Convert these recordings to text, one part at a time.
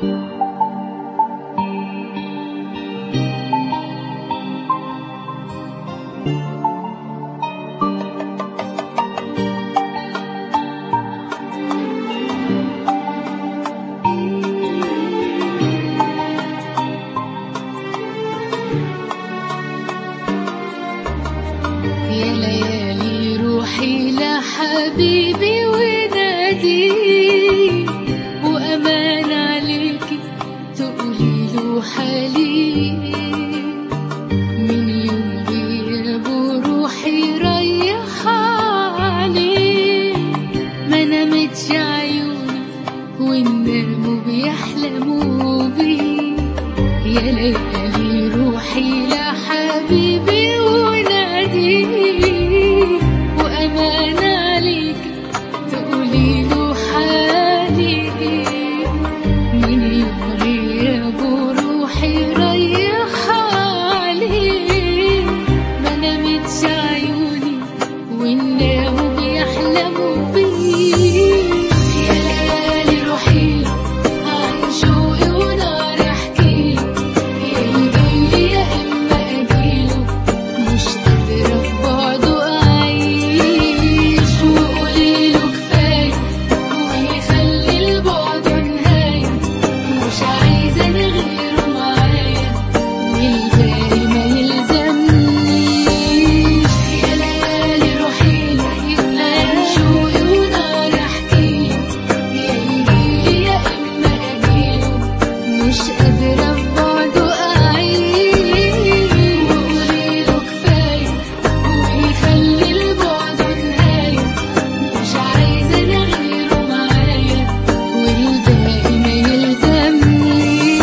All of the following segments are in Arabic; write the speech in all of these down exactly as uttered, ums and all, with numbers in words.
يا ليالي روحي لحبيبي وناديه، وأمان عليكي تقولي له حالي. من يوم غيابه روحي رايحة عليه، ما نامتش عيوني والناموا بيحلموا بيه. يا ليالي روحي لحبيبي وناديه، وأمان عليك تقولي له حالي. من يوم غيابه روحي رايحة عليه، ما نامتش عيوني والناموا بيحلموا بيه. يا ليالي روحي عن شوقي ونار احكيله، يا يجيلي يا اما اجيله، مش قادرة في بعده اعيش. وقوليله كفاية ويخلي البعد نهاية، مش عايزة انا غيره معايا والباقي ما يلزمنيش. يا ليالي روحي عن شوقي ونار احكيله، يا يجيلي يا اما اجيله، مش قادرة في بعده اعيش. وقوليله كفاية ويخلي البعد نهاية، مش عايزة انا غيره معايا والباقي ما يلزمنيش.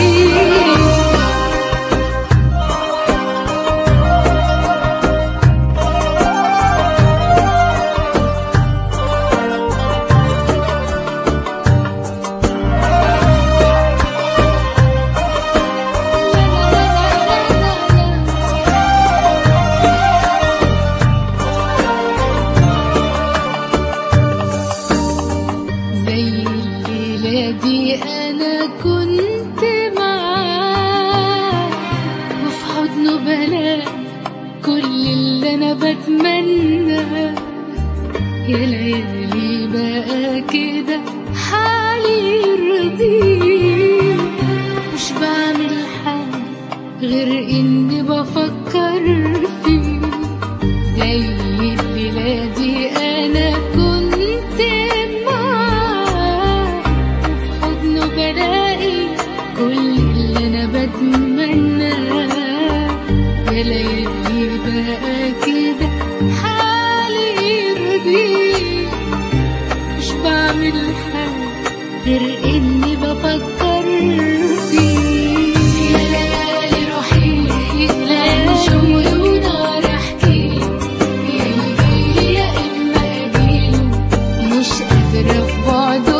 زي الليلة دي أنا كنت معاه، وفي حضنه بلاقي كل اللي أنا بتمناه. يا ليالي بقى كده حالي يرضيه، مش بعمل حاجة غير إني بفكر فيه. زي الليلة دي أنا كنت معاه، وفي حضنه بلاقي كل اللي أنا بتمناه. يا ليالي بقى كده حالي يرضيه، مش بعمل حاجة غير إني بفكر فيه. يا ليالي روحي عن شوقي ونار احكيله، يا يجيلي يا اما اجيله، مش قادرة في بعده